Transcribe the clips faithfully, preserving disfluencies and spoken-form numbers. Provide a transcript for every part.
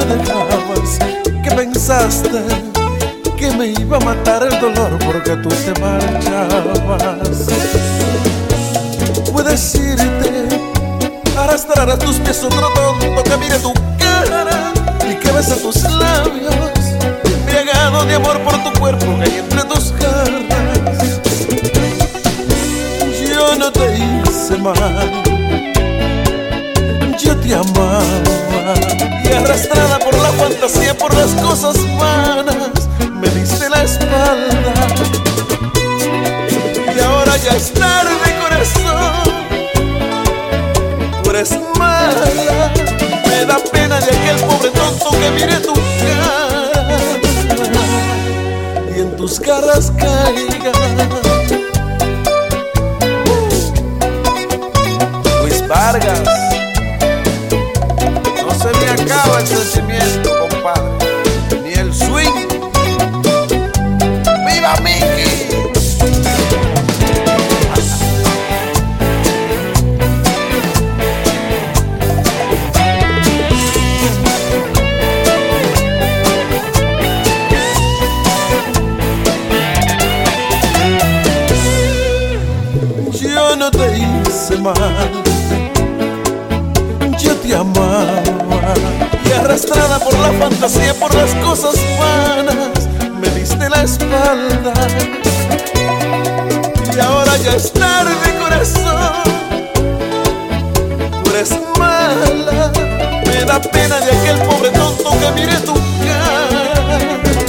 dejabas, que pensaste que me iba a matar el dolor porque tú te marchabas. Puedes irte, arrastrar a tus pies otro tonto que mire tu cara y que bese tus labios, embriagado de amor por tu cuerpo que hay entre tus garras. Yo no te hice mal, yo te amaba, y arrastrada por la fantasía, por las cosas vanas, me diste la espalda. Y ahora ya es tarde, corazón, tú eres mala. Me da pena de aquel pobre tonto que mire tu cara y en tus garras caiga. Luis Vargas, no se me acaba el sentimiento, compadre, ni el swing. ¡Viva Mickey! Yo no te hice mal, yo te amaba, y arrastrada por la fantasía, por las cosas vanas, me diste la espalda. Y ahora ya es tarde, corazón, tú eres mala. Me da pena de aquel pobre tonto que mire tu cara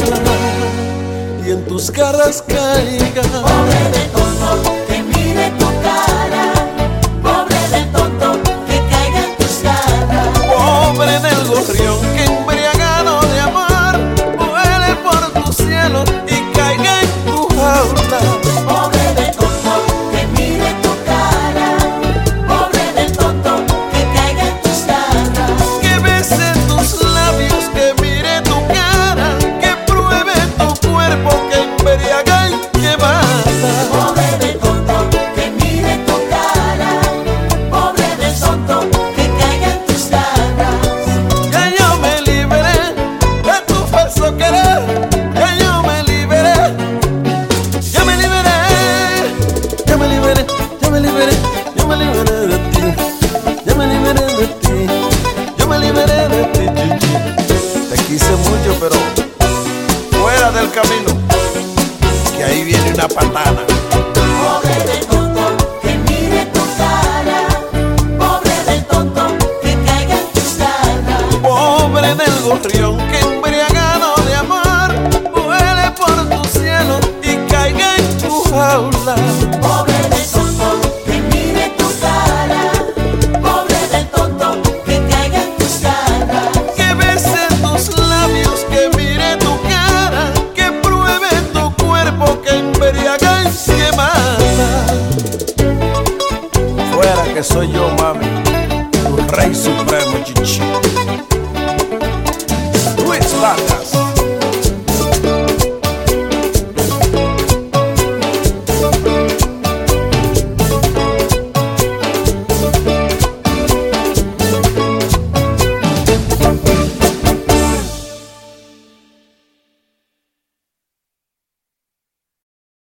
y en tus garras caiga. Pobre del tonto que mire tu cara, pobre del tonto que caiga en tus garras. Pobre del gorrión que embriagado de amor vuele por tu cielo y caiga en tu jaula. Pobre del tonto que mire tu cara, pobre del tonto que caiga en tus garras. Que bese tus labios, que mire tu cara, que pruebe tu cuerpo, que embriaga y que mata. Pobre del tonto que mire tu cara, pobre del tonto que caiga en tus garras. Ya yo me liberé de tu falso querer, ya yo me liberé, ya me liberé, ya me liberé, ya me liberé, yo me liberé de ti, ya me liberé de ti, yo me liberé de ti. Te quise mucho, pero fuera del camino, que ahí viene una patana. Pobre del tonto que mire tu cara, pobre del tonto que caiga en tus garras. Pobre del gorrión que embriagado de amor vuele por tu cielo y caiga en tu jaula. Pobre del tonto que mire tu cara, pobre del tonto que caiga en tus garras. Que bese tus labios, que mire tu cara, que pruebe tu cuerpo, que embriaga y que mata. Fuera que soy yo, mami, tu rey supremo, chichi.